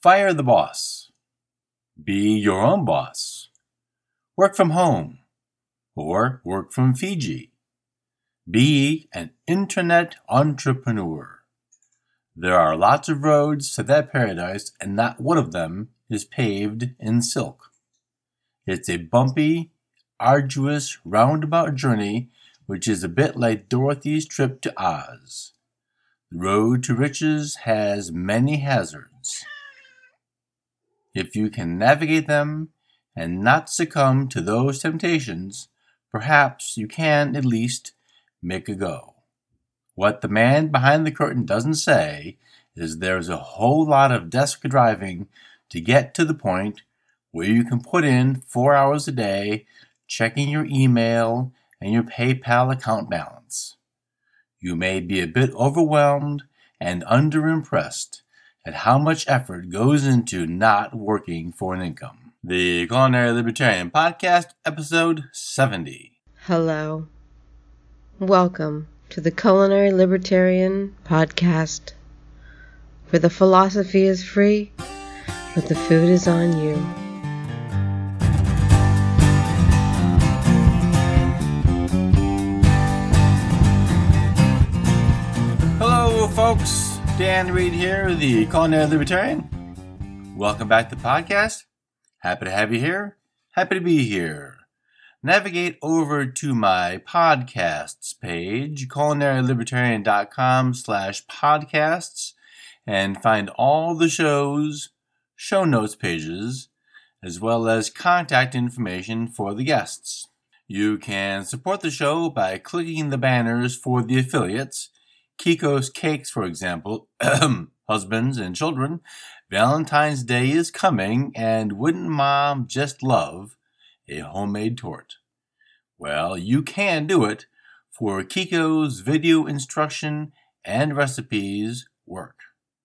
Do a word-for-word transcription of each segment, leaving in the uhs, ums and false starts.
Fire the boss. Be your own boss. Work from home or work from Fiji. Be an internet entrepreneur. There are lots of roads to that paradise, and not one of them is paved in silk. It's a bumpy, arduous, roundabout journey, which is a bit like Dorothy's trip to Oz. The road to riches has many hazards. If you can navigate them and not succumb to those temptations, perhaps you can at least make a go. What the man behind the curtain doesn't say is there's a whole lot of desk driving to get to the point where you can put in four hours a day checking your email and your PayPal account balance. You may be a bit overwhelmed and underimpressed at how much effort goes into not working for an income. The Culinary Libertarian Podcast, episode seventy. Hello. Welcome to the Culinary Libertarian Podcast, where the philosophy is free, but the food is on you. Hello, folks. Dan Reed here, the Culinary Libertarian. Welcome back to the podcast. Happy to have you here. Happy to be here. Navigate over to my podcasts page, culinarylibertarian.com slash podcasts, and find all the shows, show notes pages, as well as contact information for the guests. You can support the show by clicking the banners for the affiliates. Kiko's Cakes, for example, husbands and children, Valentine's Day is coming, and wouldn't Mom just love a homemade tort? Well, you can do it, for Kiko's video instruction and recipes work.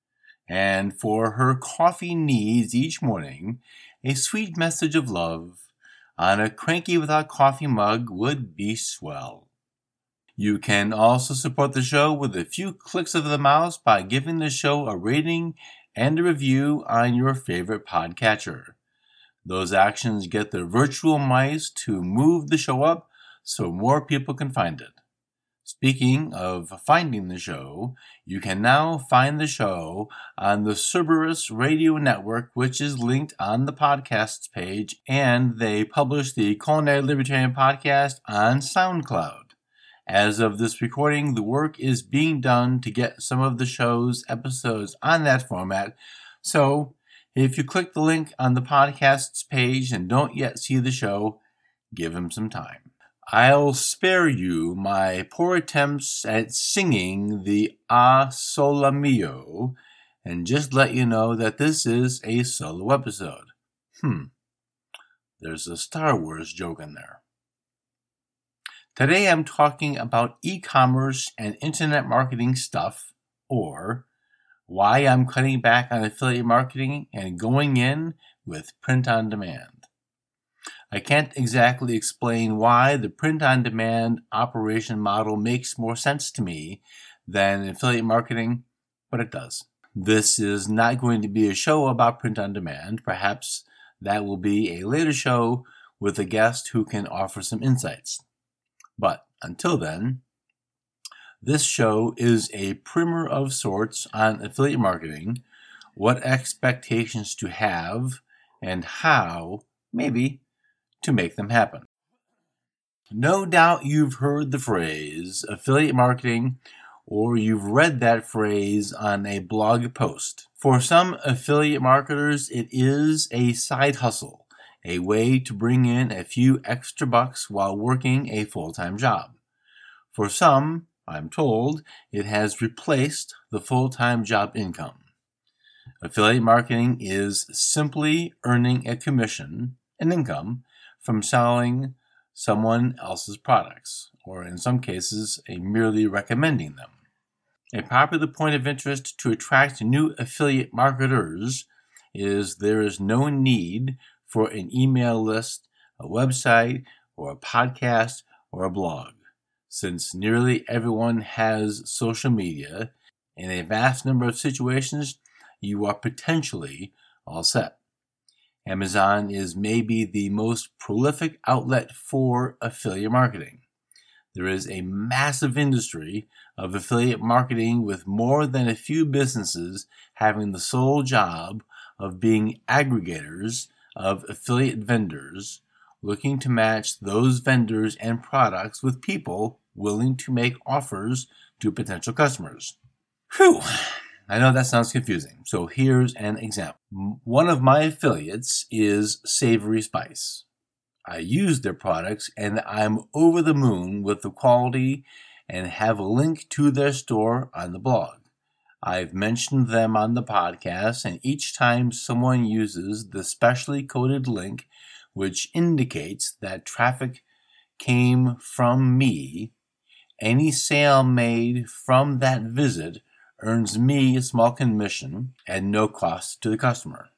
And for her coffee needs each morning, a sweet message of love on a cranky without coffee mug would be swell. You can also support the show with a few clicks of the mouse by giving the show a rating and a review on your favorite podcatcher. Those actions get the virtual mice to move the show up so more people can find it. Speaking of finding the show, you can now find the show on the Cerberus Radio Network, which is linked on the podcasts page, and they publish the Culinary Libertarian Podcast on SoundCloud. As of this recording, the work is being done to get some of the show's episodes on that format. So, if you click the link on the podcasts page and don't yet see the show, give him some time. I'll spare you my poor attempts at singing the A Sole Mio and just let you know that this is a solo episode. Hmm, there's a Star Wars joke in there. Today I'm talking about e-commerce and internet marketing stuff, or why I'm cutting back on affiliate marketing and going in with print-on-demand. I can't exactly explain why the print-on-demand operation model makes more sense to me than affiliate marketing, but it does. This is not going to be a show about print-on-demand. Perhaps that will be a later show with a guest who can offer some insights. But until then, this show is a primer of sorts on affiliate marketing, what expectations to have, and how, maybe, to make them happen. No doubt you've heard the phrase affiliate marketing, or you've read that phrase on a blog post. For some affiliate marketers, it is a side hustle, a way to bring in a few extra bucks while working a full-time job. For some, I'm told, it has replaced the full-time job income. Affiliate marketing is simply earning a commission, an income, from selling someone else's products, or in some cases, a merely recommending them. A popular point of interest to attract new affiliate marketers is there is no need for an email list, a website, or a podcast, or a blog, since nearly everyone has social media. In a vast number of situations, you are potentially all set. Amazon is maybe the most prolific outlet for affiliate marketing. There is a massive industry of affiliate marketing with more than a few businesses having the sole job of being aggregators of affiliate vendors looking to match those vendors and products with people willing to make offers to potential customers. Whew! I know that sounds confusing, so here's an example. One of my affiliates is Savory Spice. I use their products and I'm over the moon with the quality and have a link to their store on the blog. I've mentioned them on the podcast, and each time someone uses the specially coded link, which indicates that traffic came from me, any sale made from that visit earns me a small commission at no cost to the customer.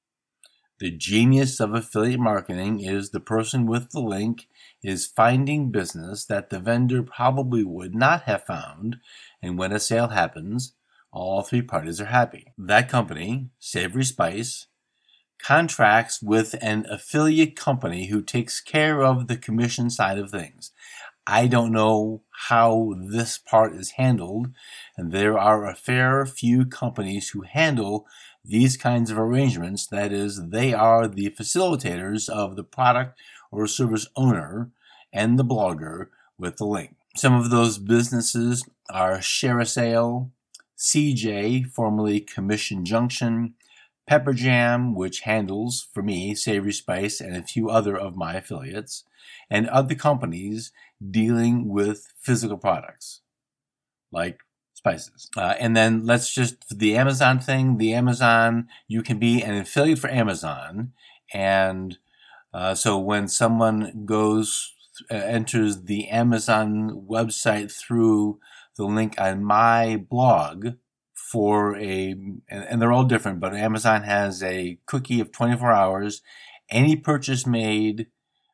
The genius of affiliate marketing is the person with the link is finding business that the vendor probably would not have found, and when a sale happens, all three parties are happy. That company, Savory Spice, contracts with an affiliate company who takes care of the commission side of things. I don't know how this part is handled, and there are a fair few companies who handle these kinds of arrangements. That is, they are the facilitators of the product or service owner and the blogger with the link. Some of those businesses are ShareASale, C J, formerly Commission Junction, Pepper Jam, which handles, for me, Savory Spice and a few other of my affiliates, and other companies dealing with physical products, like spices. Uh, and then let's just, the Amazon thing, the Amazon, you can be an affiliate for Amazon, and uh, so when someone goes, uh, enters the Amazon website through the link on my blog, for a, and, and they're all different, but Amazon has a cookie of twenty-four hours. Any purchase made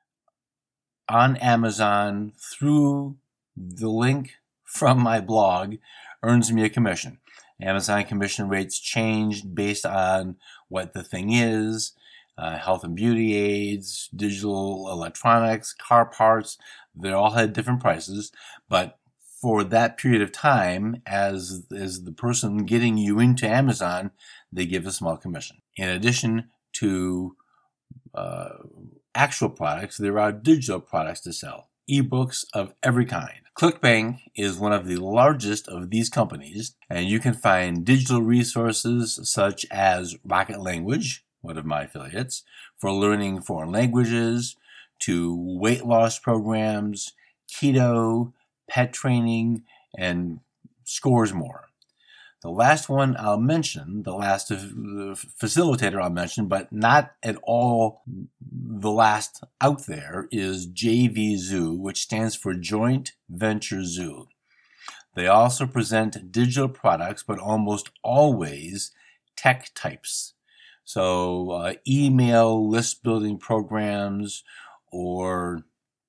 on Amazon through the link from my blog earns me a commission. Amazon commission rates change based on what the thing is, uh, health and beauty aids, digital electronics, car parts. They all had different prices, but for that period of time, as, as the person getting you into Amazon, they give a small commission. In addition to uh, actual products, there are digital products to sell, ebooks of every kind. ClickBank is one of the largest of these companies, and you can find digital resources such as Rocket Language, one of my affiliates, for learning foreign languages, to weight loss programs, keto, pet training, and scores more. The last one I'll mention, the last facilitator I'll mention, but not at all the last out there, is J V Zoo, which stands for Joint Venture Zoo. They also present digital products, but almost always tech types. So uh, email list building programs or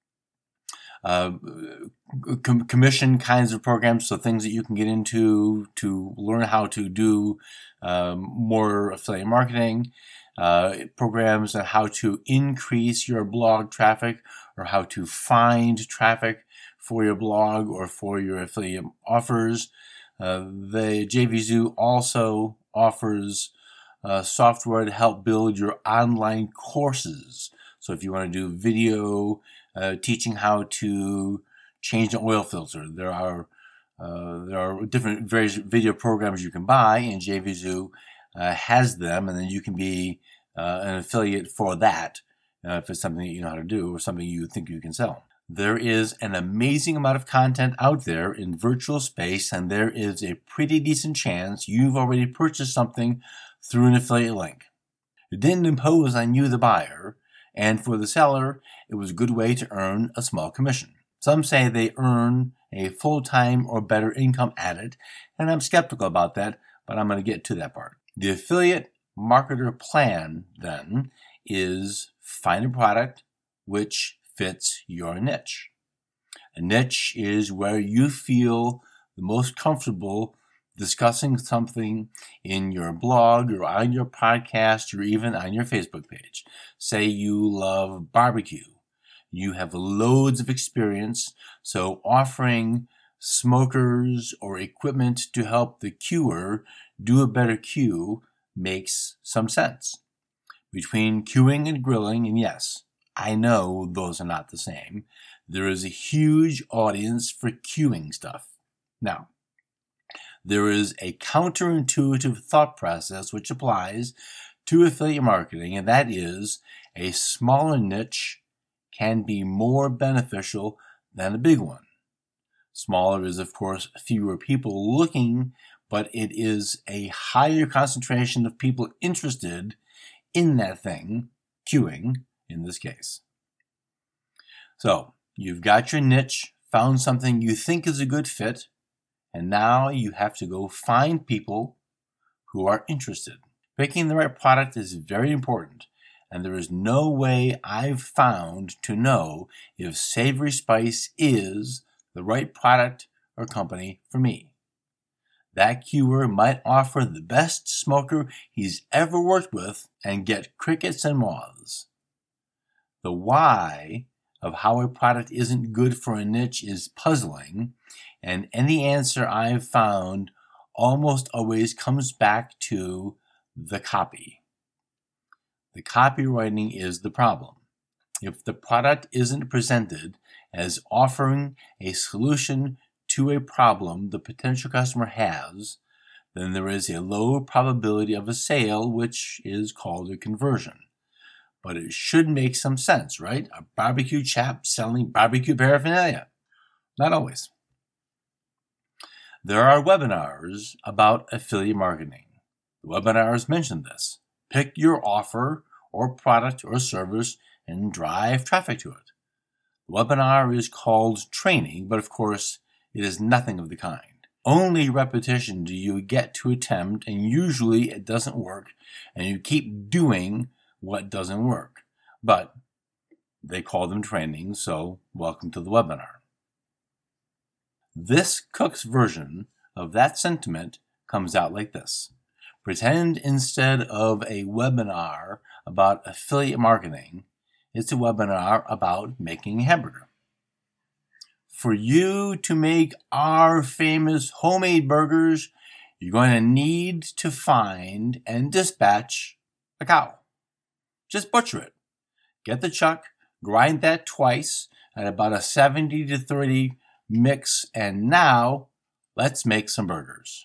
Uh, com- commission kinds of programs, so things that you can get into to learn how to do um, more affiliate marketing, uh, programs on how to increase your blog traffic or how to find traffic for your blog or for your affiliate offers. Uh, the J V Zoo also offers uh, software to help build your online courses. So if you want to do video Uh, teaching how to change an oil filter. There are uh, there are different various video programs you can buy, and J V Zoo uh, has them, and then you can be uh, an affiliate for that uh, if it's something that you know how to do or something you think you can sell. There is an amazing amount of content out there in virtual space, and there is a pretty decent chance you've already purchased something through an affiliate link. It didn't impose on you, the buyer, and for the seller, it was a good way to earn a small commission. Some say they earn a full-time or better income at it, and I'm skeptical about that, but I'm going to get to that part. The affiliate marketer plan, then, is find a product which fits your niche. A niche is where you feel the most comfortable discussing something in your blog or on your podcast or even on your Facebook page. Say you love barbecue. You have loads of experience, so offering smokers or equipment to help the queuer do a better queue makes some sense. Between queuing and grilling, and yes, I know those are not the same, there is a huge audience for queuing stuff. Now, there is a counterintuitive thought process which applies to affiliate marketing, and that is a smaller niche can be more beneficial than a big one. Smaller is, of course, fewer people looking, but it is a higher concentration of people interested in that thing, queuing in this case. So, you've got your niche, found something you think is a good fit, and now you have to go find people who are interested. Picking the right product is very important, and there is no way I've found to know if Savory Spice is the right product or company for me. That queuer might offer the best smoker he's ever worked with and get crickets and moths. The why of how a product isn't good for a niche is puzzling, and any answer I've found almost always comes back to the copy. The copywriting is the problem. If the product isn't presented as offering a solution to a problem the potential customer has, then there is a low probability of a sale, which is called a conversion. But it should make some sense, right? A barbecue chap selling barbecue paraphernalia. Not always. There are webinars about affiliate marketing. The webinars mention this. Pick your offer or product or service and drive traffic to it. The webinar is called training, but of course, it is nothing of the kind. Only repetition do you get to attempt, and usually it doesn't work, and you keep doing what doesn't work. But they call them training, so welcome to the webinar. This Cook's version of that sentiment comes out like this. Pretend instead of a webinar about affiliate marketing, it's a webinar about making a hamburger. For you to make our famous homemade burgers, you're going to need to find and dispatch a cow. Just butcher it. Get the chuck, grind that twice at about a seventy to thirty mix, and now let's make some burgers.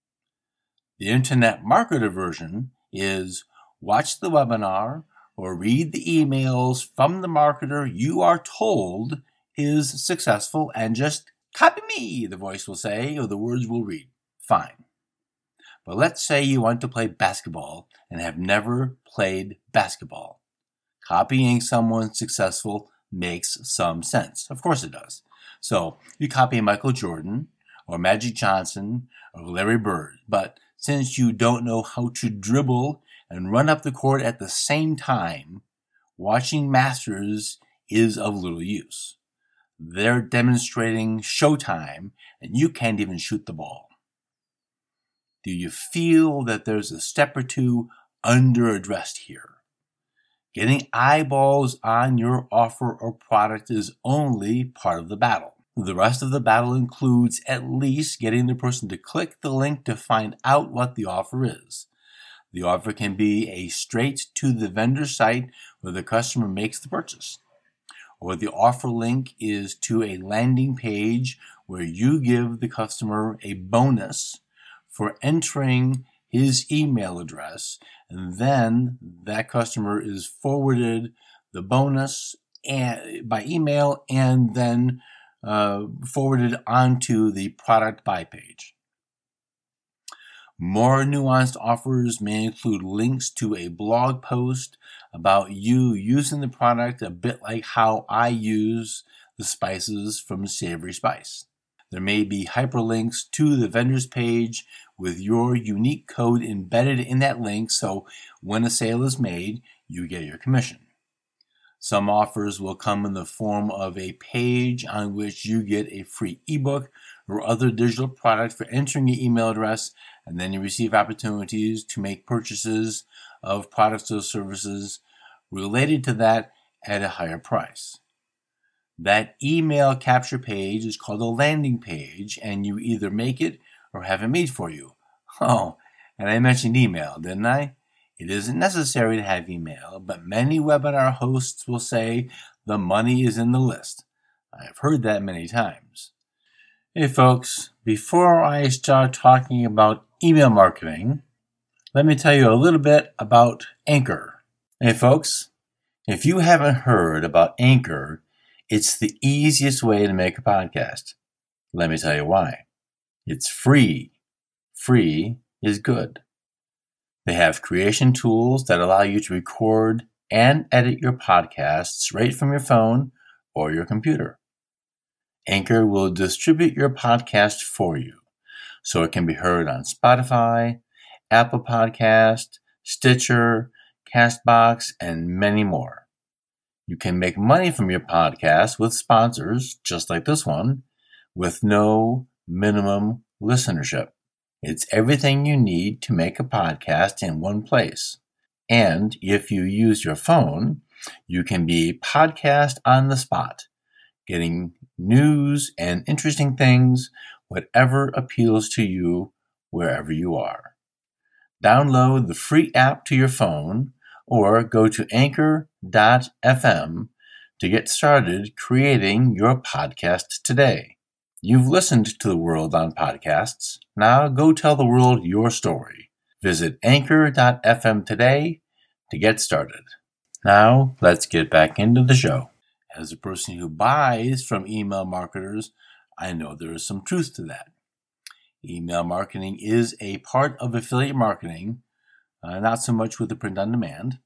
The internet marketer version is watch the webinar or read the emails from the marketer you are told is successful and just copy me, the voice will say, or the words will read. Fine. But let's say you want to play basketball and have never played basketball. Copying someone successful makes some sense. Of course it does. So you copy Michael Jordan or Magic Johnson or Larry Bird. But since you don't know how to dribble and run up the court at the same time, watching masters is of little use. They're demonstrating showtime, and you can't even shoot the ball. Do you feel that there's a step or two under-addressed here? Getting eyeballs on your offer or product is only part of the battle. The rest of the battle includes at least getting the person to click the link to find out what the offer is. The offer can be a straight to the vendor site where the customer makes the purchase. Or the offer link is to a landing page where you give the customer a bonus for entering his email address, and then that customer is forwarded the bonus and, by email and then uh, forwarded onto the product buy page. More nuanced offers may include links to a blog post about you using the product, a bit like how I use the spices from Savory Spice. There may be hyperlinks to the vendor's page with your unique code embedded in that link, so when a sale is made, you get your commission. Some offers will come in the form of a page on which you get a free ebook or other digital product for entering your email address, and then you receive opportunities to make purchases of products or services related to that at a higher price. That email capture page is called a landing page, and you either make it or have it made for you. Oh, and I mentioned email, didn't I? It isn't necessary to have email, but many webinar hosts will say the money is in the list. I've heard that many times. Hey folks, before I start talking about email marketing, let me tell you a little bit about Anchor. Hey folks, if you haven't heard about Anchor, it's the easiest way to make a podcast. Let me tell you why. It's free. Free is good. They have creation tools that allow you to record and edit your podcasts right from your phone or your computer. Anchor will distribute your podcast for you, so it can be heard on Spotify, Apple Podcast, Stitcher, Castbox, and many more. You can make money from your podcast with sponsors, just like this one, with no minimum listenership. It's everything you need to make a podcast in one place. And if you use your phone, you can be podcast on the spot, getting news and interesting things, whatever appeals to you, wherever you are. Download the free app to your phone or go to anchor dot f m to get started creating your podcast today. You've listened to the world on podcasts. Now go tell the world your story. Visit anchor dot f m today to get started. Now let's get back into the show. As a person who buys from email marketers, I know there is some truth to that. Email marketing is a part of affiliate marketing, uh, not so much with the print on demand,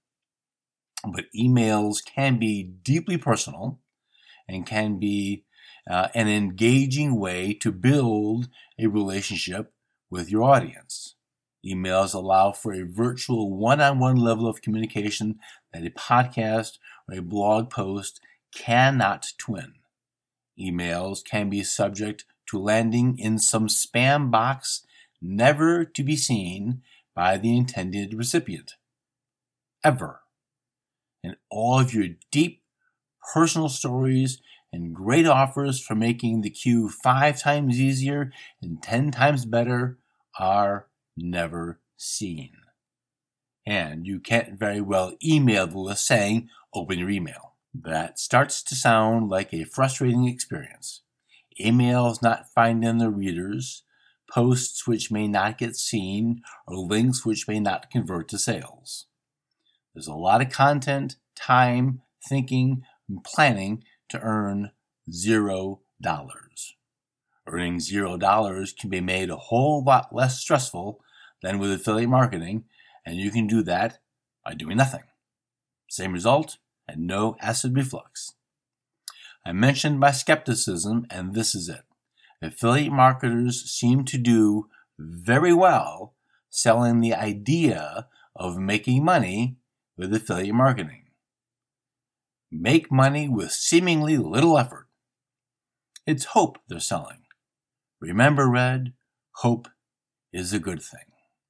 but emails can be deeply personal and can be uh, an engaging way to build a relationship with your audience. Emails allow for a virtual one-on-one level of communication that a podcast or a blog post cannot twin. Emails can be subject to landing in some spam box never to be seen by the intended recipient. Ever. And all of your deep personal stories and great offers for making the queue five times easier and ten times better are never seen. And you can't very well email the list saying, open your email. That starts to sound like a frustrating experience. Emails not finding their readers, posts which may not get seen, or links which may not convert to sales. There's a lot of content, time, thinking, and planning to earn zero dollars. Earning zero dollars can be made a whole lot less stressful than with affiliate marketing, and you can do that by doing nothing. Same result, and no acid reflux. I mentioned my skepticism, and this is it. Affiliate marketers seem to do very well selling the idea of making money with affiliate marketing. Make money with seemingly little effort. It's hope they're selling. Remember, Red, hope is a good thing.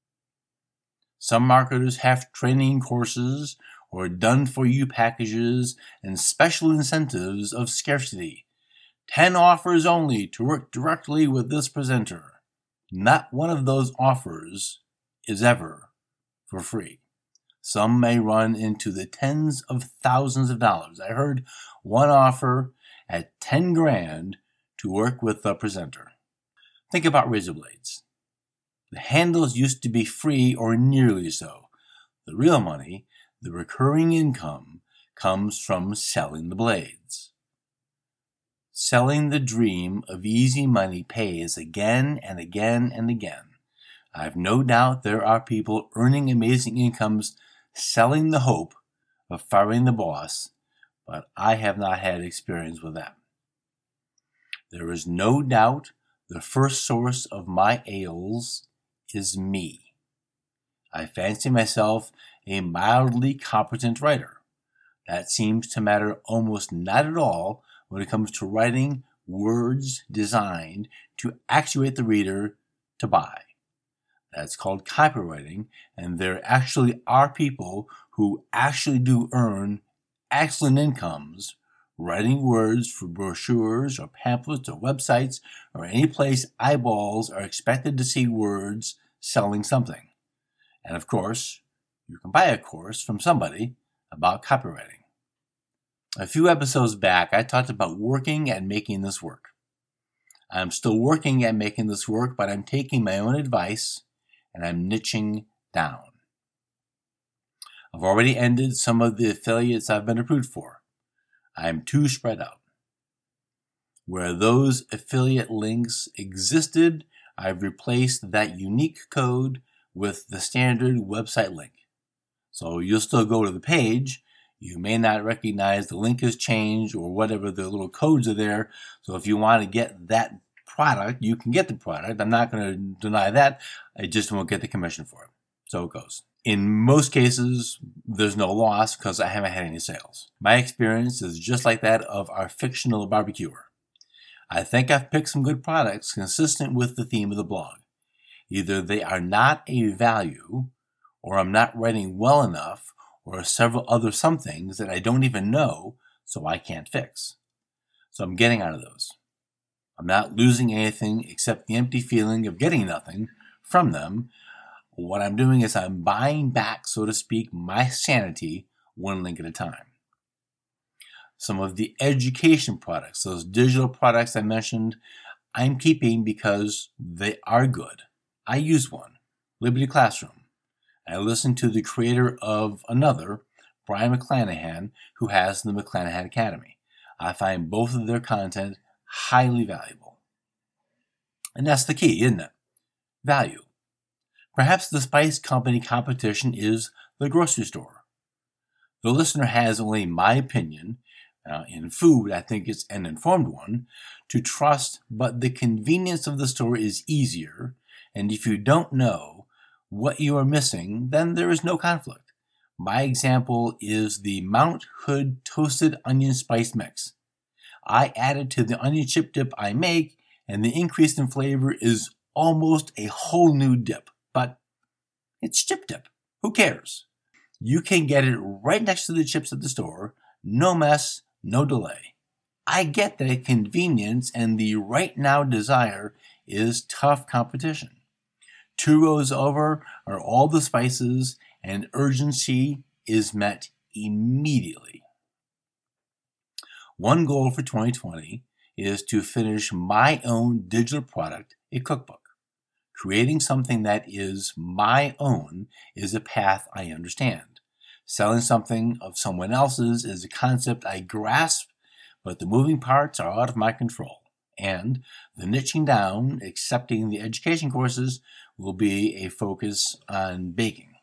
Some marketers have training courses or done-for-you packages and special incentives of scarcity. Ten offers only to work directly with this presenter. Not one of those offers is ever for free. Some may run into the tens of thousands of dollars. I heard one offer at ten grand to work with the presenter. Think about razor blades. The handles used to be free or nearly so. The real money, the recurring income, comes from selling the blades. Selling the dream of easy money pays again and again and again. I've no doubt there are people earning amazing incomes selling the hope of firing the boss, but I have not had experience with that. There is no doubt the first source of my ails is me. I fancy myself a mildly competent writer. That seems to matter almost not at all when it comes to writing words designed to actuate the reader to buy. That's called copywriting, and there actually are people who actually do earn excellent incomes writing words for brochures or pamphlets or websites or any place eyeballs are expected to see words selling something. And of course, you can buy a course from somebody about copywriting. A few episodes back, I talked about working at making this work. I'm still working at making this work, but I'm taking my own advice and I'm niching down. I've already ended some of the affiliates I've been approved for. I'm too spread out. Where those affiliate links existed, I've replaced that unique code with the standard website link. So you'll still go to the page. You may not recognize the link has changed or whatever, the little codes are there. So if you want to get that product, you can get the product. I'm not going to deny that. I just won't get the commission for it. So it goes. In most cases, there's no loss because I haven't had any sales. My experience is just like that of our fictional barbecuer. I think I've picked some good products consistent with the theme of the blog. Either they are not a value, or I'm not writing well enough, or several other somethings that I don't even know, so I can't fix. So I'm getting out of those. I'm not losing anything except the empty feeling of getting nothing from them. What I'm doing is I'm buying back, so to speak, my sanity one link at a time. Some of the education products, those digital products I mentioned, I'm keeping because they are good. I use one, Liberty Classroom. I listen to the creator of another, Brian McClanahan, who has the McClanahan Academy. I find both of their content highly valuable. And that's the key, isn't it? Value. Perhaps the spice company competition is the grocery store. The listener has only my opinion. Uh, in food, I think it's an informed one, to trust, but the convenience of the store is easier, and if you don't know what you are missing, then there is no conflict. My example is the Mount Hood Toasted Onion Spice Mix. I add it to the onion chip dip I make, and the increase in flavor is almost a whole new dip. But it's chip dip. Who cares? You can get it right next to the chips at the store. No mess, no delay. I get that convenience and the right now desire is tough competition. Two rows over are all the spices, and urgency is met immediately. One goal for twenty twenty is to finish my own digital product, a cookbook. Creating something that is my own is a path I understand. Selling something of someone else's is a concept I grasp, but the moving parts are out of my control. And the niching down, accepting the education courses, will be a focus on baking.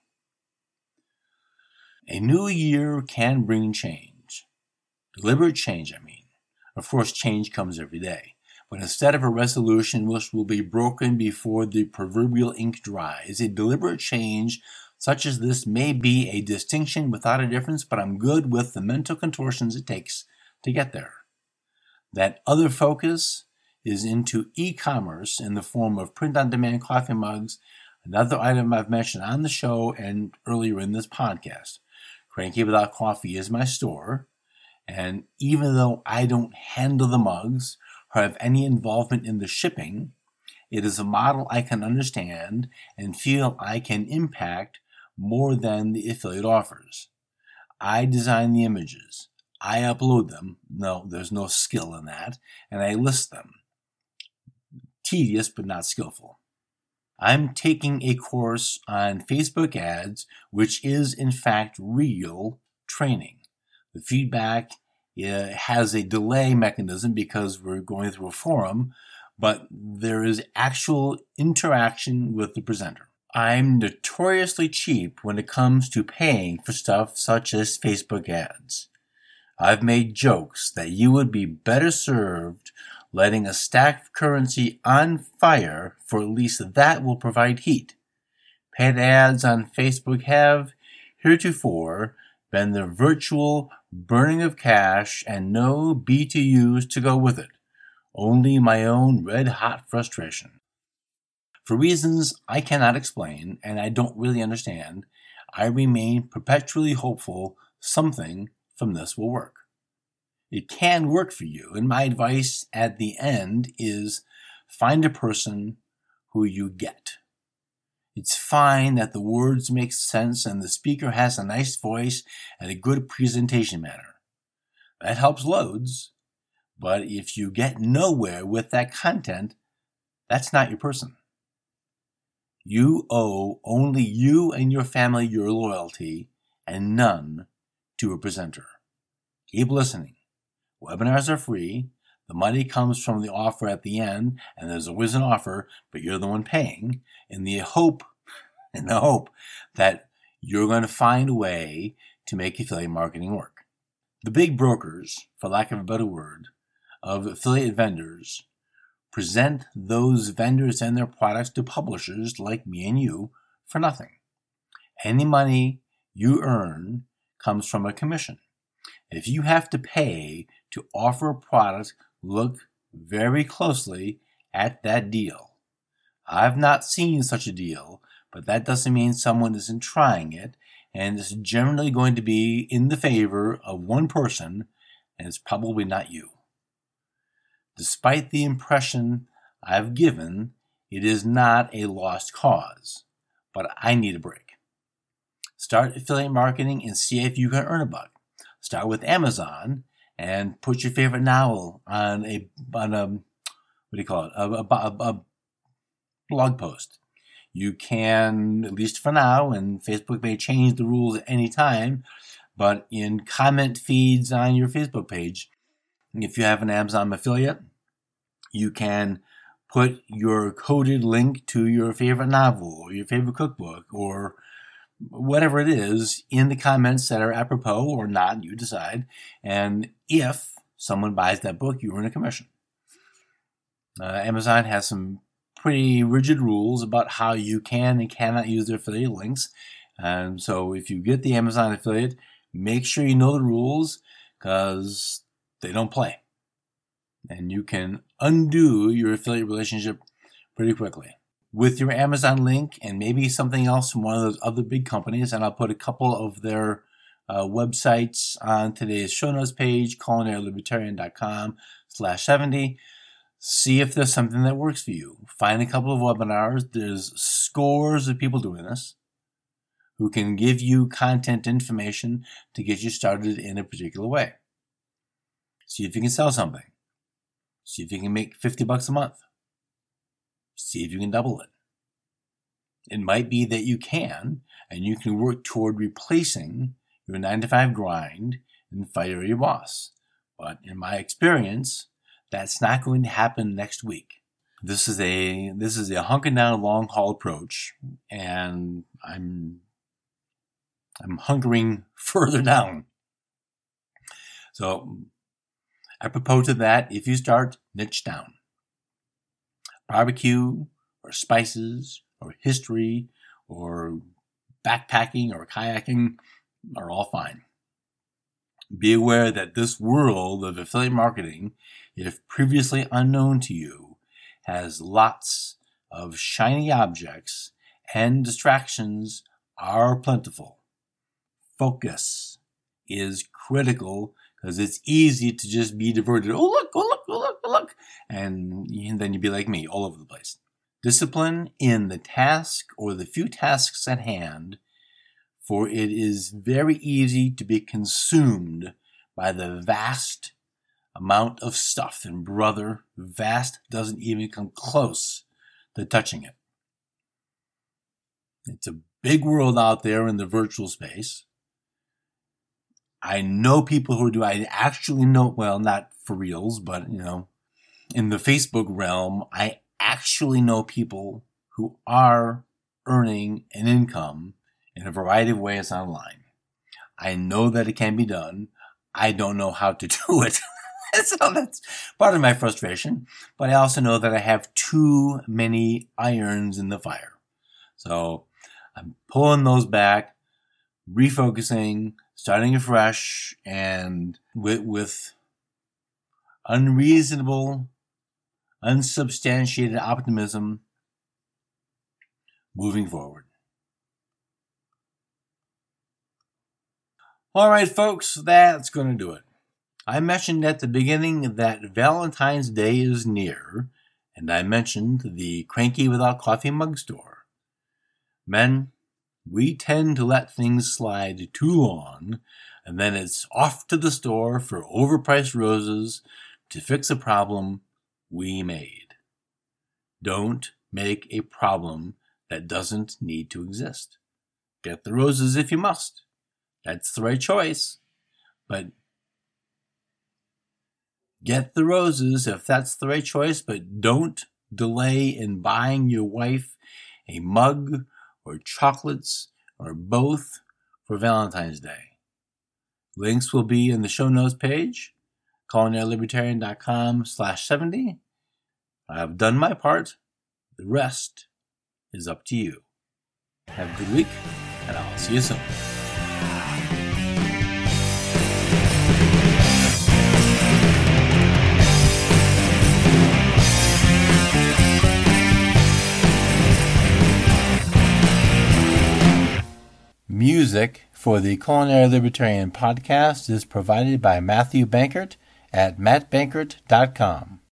A new year can bring change. Deliberate change, I mean. Of course, change comes every day. But instead of a resolution which will be broken before the proverbial ink dries, a deliberate change such as this may be a distinction without a difference, but I'm good with the mental contortions it takes to get there. That other focus is into e-commerce in the form of print-on-demand coffee mugs, another item I've mentioned on the show and earlier in this podcast. Cranky Without Coffee is my store, and even though I don't handle the mugs or have any involvement in the shipping, it is a model I can understand and feel I can impact more than the affiliate offers. I design the images. I upload them. No, there's no skill in that. And I list them. Tedious, but not skillful. I'm taking a course on Facebook ads, which is in fact real training. The feedback uh, has a delay mechanism because we're going through a forum, but there is actual interaction with the presenter. I'm notoriously cheap when it comes to paying for stuff such as Facebook ads. I've made jokes that you would be better served letting a stack of currency on fire, for at least that will provide heat. Paid ads on Facebook have, heretofore, been the virtual burning of cash and no B T Us to go with it. only my own red-hot frustration. For reasons I cannot explain and I don't really understand, I remain perpetually hopeful something from this will work. It can work for you, and my advice at the end is find a person who you get. It's fine that the words make sense and the speaker has a nice voice and a good presentation manner. That helps loads, but if you get nowhere with that content, that's not your person. You owe only you and your family your loyalty and none to a presenter. Keep listening. Webinars are free. The money comes from the offer at the end, and there's always an offer, but you're the one paying, in the hope, in the hope that you're going to find a way to make affiliate marketing work. The big brokers, for lack of a better word, of affiliate vendors present those vendors and their products to publishers like me and you for nothing. Any money you earn comes from a commission. If you have to pay to offer a product, look very closely at that deal. I've not seen such a deal, but that doesn't mean someone isn't trying it, and it's generally going to be in the favor of one person, and it's probably not you. Despite the impression I've given, it is not a lost cause, but I need a break. Start affiliate marketing and see if you can earn a buck. Start with Amazon and put your favorite novel on a on a what do you call it a, a, a blog post. You can, at least for now, and Facebook may change the rules at any time, but in comment feeds on your Facebook page, if you have an Amazon affiliate, you can put your coded link to your favorite novel or your favorite cookbook or whatever it is in the comments that are apropos or not, you decide. And if someone buys that book, you earn a commission. Uh, Amazon has some pretty rigid rules about how you can and cannot use their affiliate links. And so if you get the Amazon affiliate, make sure you know the rules because they don't play. And you can undo your affiliate relationship pretty quickly. With your Amazon link and maybe something else from one of those other big companies, and I'll put a couple of their uh, websites on today's show notes page, culinary libertarian dot com slash seventy. See if there's something that works for you. Find a couple of webinars. There's scores of people doing this who can give you content information to get you started in a particular way. See if you can sell something. See if you can make fifty bucks a month. See if you can double it. It might be that you can, and you can work toward replacing your nine to five grind and fire your boss. But in my experience, that's not going to happen next week. This is a this is a hunker down long haul approach, and I'm I'm hunkering further down. So apropos to that, if you start, niche down. Barbecue or spices or history or backpacking or kayaking are all fine. Be aware that this world of affiliate marketing, if previously unknown to you, has lots of shiny objects and distractions are plentiful. Focus is critical because it's easy to just be diverted. Oh, look, oh, look, oh, look, oh, look. And then you'd be like me, all over the place. Discipline in the task or the few tasks at hand, for it is very easy to be consumed by the vast amount of stuff. And brother, vast doesn't even come close to touching it. It's a big world out there in the virtual space. I know people who do, I actually know, well, not for reals, but, you know, in the Facebook realm, I actually know people who are earning an income in a variety of ways online. I know that it can be done. I don't know how to do it. So that's part of my frustration. But I also know that I have too many irons in the fire. So I'm pulling those back, refocusing, starting afresh, and with, with unreasonable unsubstantiated optimism moving forward. All right, folks, that's going to do it. I mentioned at the beginning that Valentine's Day is near, and I mentioned the Cranky Without Coffee mug store. Men, we tend to let things slide too long, and then it's off to the store for overpriced roses to fix a problem we made. Don't make a problem that doesn't need to exist. Get the roses if you must. That's the right choice. But get the roses if that's the right choice, but don't delay in buying your wife a mug or chocolates or both for Valentine's Day. Links will be in the show notes page, culinary libertarian dot com slash seventy. I've done my part. The rest is up to you. Have a good week, and I'll see you soon. Music for the Culinary Libertarian podcast is provided by Matthew Bankert at matt bankert dot com.